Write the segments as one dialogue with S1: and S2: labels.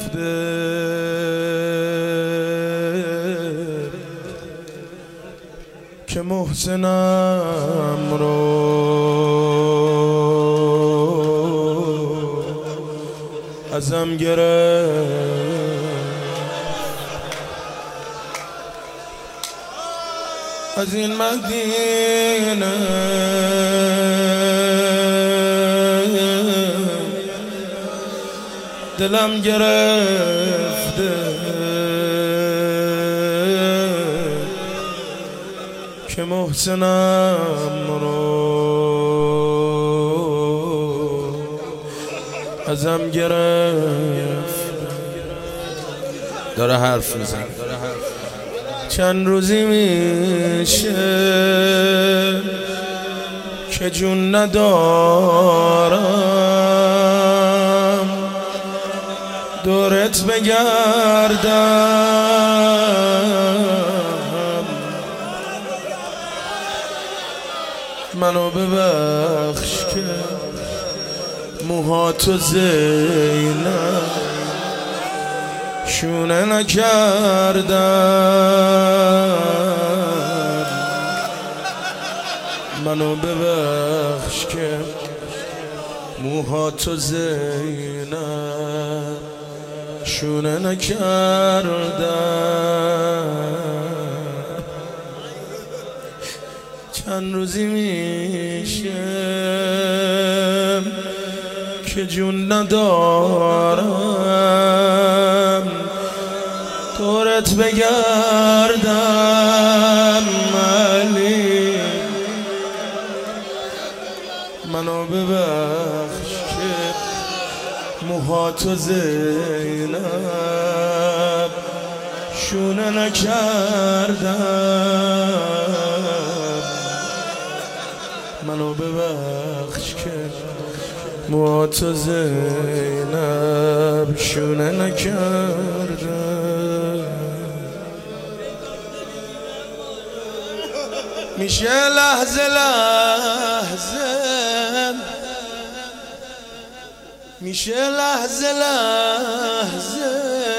S1: که محسنم رو ازم گرفت. از این مدینه دلم گرفته که محسنم رو ازم گرفت. داره حرف میزن. چند روزی میشه که جون ندارم دورت بگردم. منو ببخش که موهاتو زینم شونه نکردم. منو ببخش که موهاتو زینم شونه نکردم. چند روزی میشه که جون ندارم دورت بگردم. علی منو ببخش که موهاتو زینم شونه نکردم. منو ببخش که موهاتو زینب شونه نکردم. میشه لحظه لحظه میشه لحظه لحظه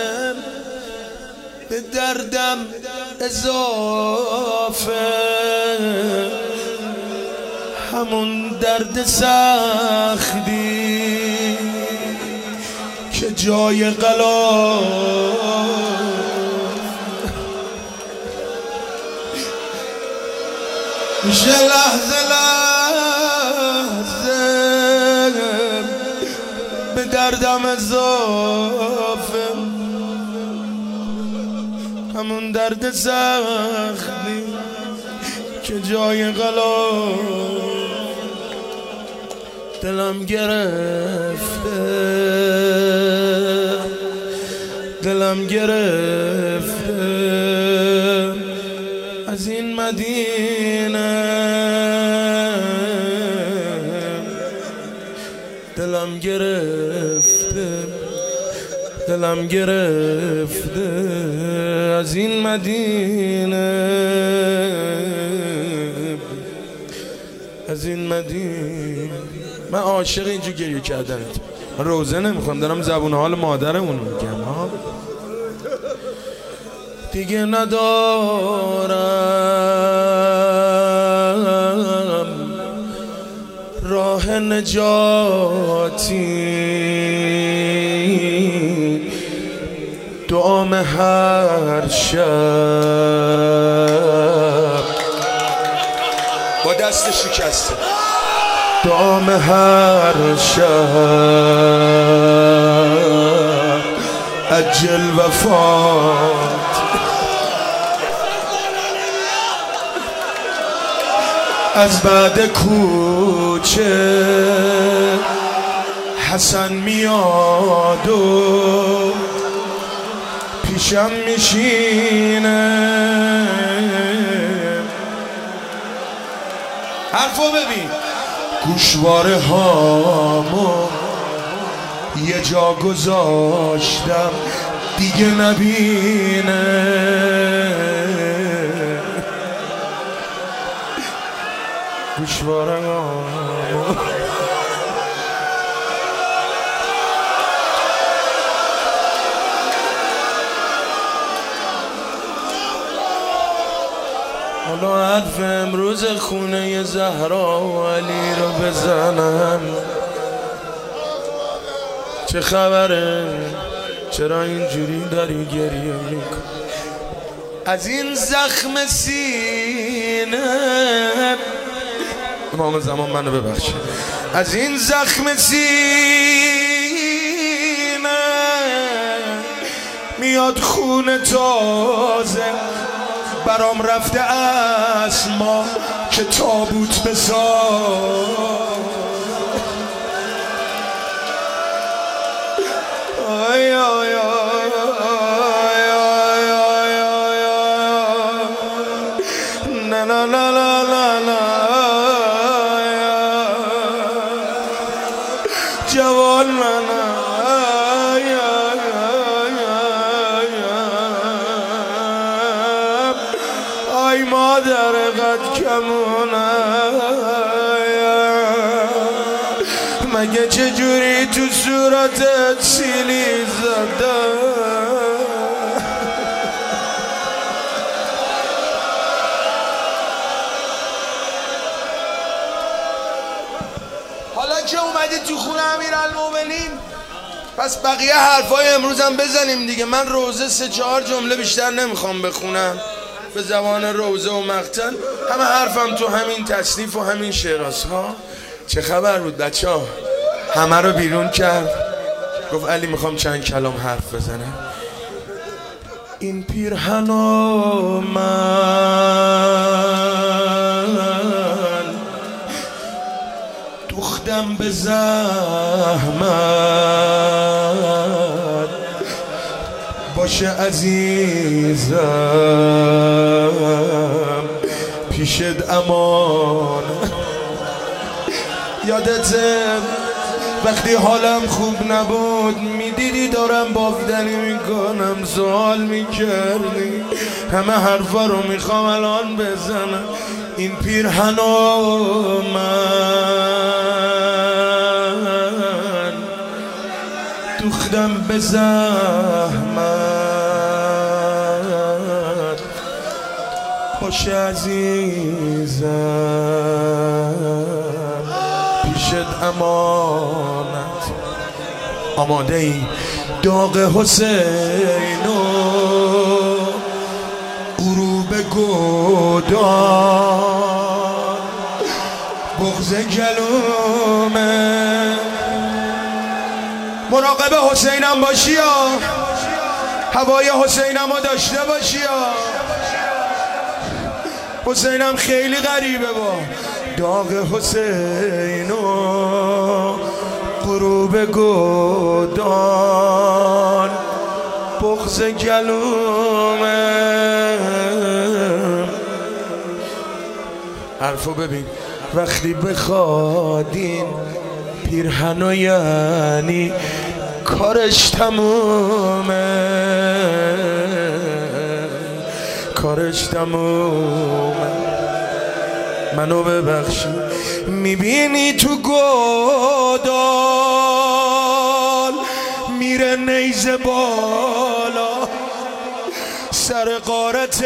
S1: به دردم اضافه همون درد سختی که جای غلاف میشه لحظه لحظه به دردم اضافه همون درد سختی که جای غلاف دلم گرفته دلم گرفته از این مدینه دلم گرفته دلم گرفته از این مدینه از این مدینه. من عاشق اینجور گریه کردنت. من روزه نمیخوام دارم زبون حال مادرمون میگم. دیگه ندارم راه نجاتی دعام هر شب با دست شکسته دعام هر شب عجل وفات از بعد کوچه حسن میاد و پیشم میشینه. حرفو ببین. گوشواره هامو یه جا گذاشتم دیگه نبینه. گوشواره هامو حالا حرف امروز خونه زهرا و علی رو بزنم. چه خبره؟ چرا اینجوری داری گریه میکن؟ از این زخم سینه امام زمان منو ببخشید. از این زخم سینه میاد خون تازه، برام رفته اسما که تابوت بساز. آی آی نه نه نه نه نه جوان من آی مادر قد کمونه مگه چجوری تو صورتت سیلی زده؟ حالا که اومدی تو خونه امیرالمومنین پس بقیه حرفای امروزم بزنیم دیگه. من روزه 3-4 جمله بیشتر نمیخوام بخونم به زبان روزه و مقتل. همه حرفم تو همین تصنیف و همین شعراست ها. چه خبر بود بچه ها؟ همه رو بیرون کرد، گفت علی میخوام چند کلام حرف بزنم. این پیرهنو من دوختم به زحمت، باشه عزیزم پیشت امان. یادته وقتی حالم خوب نبود میدیدی دارم بافتنی میکنم، سوال میکردی، همه حرفا رو میخوام الان بزنم. این پیرهنو من دوختم به زحمت، باشه عزیزم پیشت امانت. آماده ای داغ حسینو غروب گودان، بغض گلومه. مراقب حسینم باشی یا هوای حسینم رو داشته باشی یا. حسینم خیلی غریبه با داغ حسینو غروب گودان، بغض گلومه. حرفو ببین وقتی بخوادین پیرهنو یعنی کارش تمومه، کارش تمومه. منو ببخشی میبینی تو گودال میره نیزه بالا، سر غارت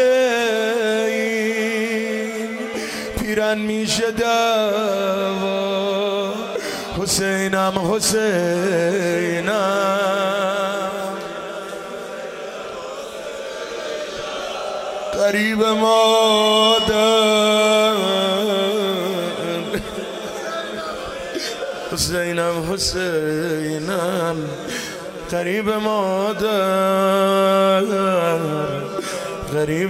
S1: این پیرن میشه دوا. حسینم حسینم قریب مادر، حسینم حسینم قریب مادر، قریب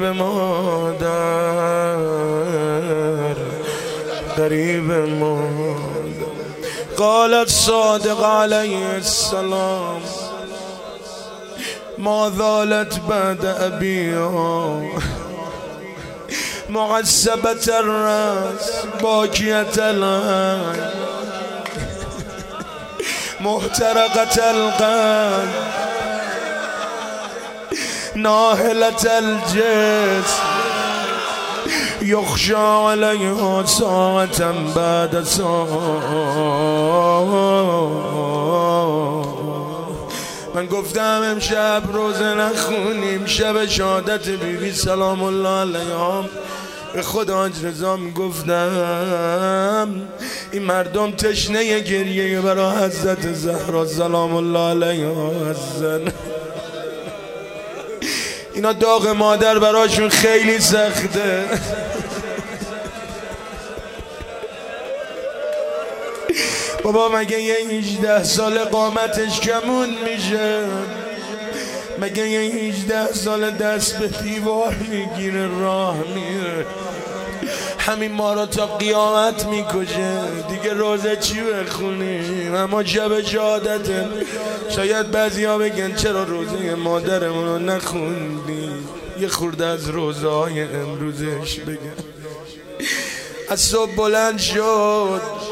S1: مادر، قریب مادر. قالت صادق علیه السلام ما زالت بعد ابیها معصبة الراس باكية العين محترقة القلب ناهلة الجسم يخشى عليها ساعة بعد ساعة. من گفتم امشب روزه نخونیم، شب شهادت بیبی سلام الله علیها. به خود حاج رضا میگفتم این مردم تشنه گریه برای حضرت زهرا سلام الله علیها هستن. اینا داغ مادر براشون خیلی سخته. بابا مگه یه 18 سال قامتش کمون میشه؟ مگه یه 18 سال دست به دیوار میگیره راه میره؟ همین ما رو تا قیامت میکشه دیگه. روزه چی بخونیم؟ اما شب شهادته شاید بعضی ها بگن چرا روزه مادرمون رو نخوندی؟ یه خورده از روزه های امروزش بگن. از صبح بلند شد